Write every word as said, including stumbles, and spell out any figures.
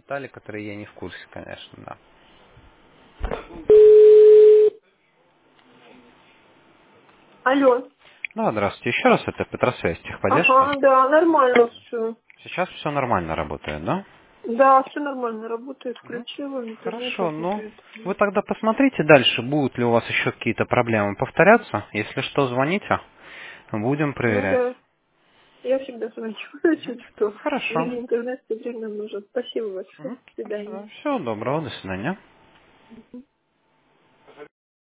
детали, которые я не в курсе, конечно, да. Алло. Ну, здравствуйте еще раз, это Петросвязь, техподдержка. Ага, да, нормально все. Сейчас все нормально работает, да? Да, все нормально, работает, Мгм. включила, интернет Хорошо, ну, работает. вы тогда посмотрите дальше, будут ли у вас еще какие-то проблемы повторяться. Если что, звоните, будем Ну проверять. да, я всегда звоню, чуть что. Хорошо. Мне интернет все время нужен. Спасибо большое. Мгм. До Хорошо, свидания. да. Всего доброго, до свидания.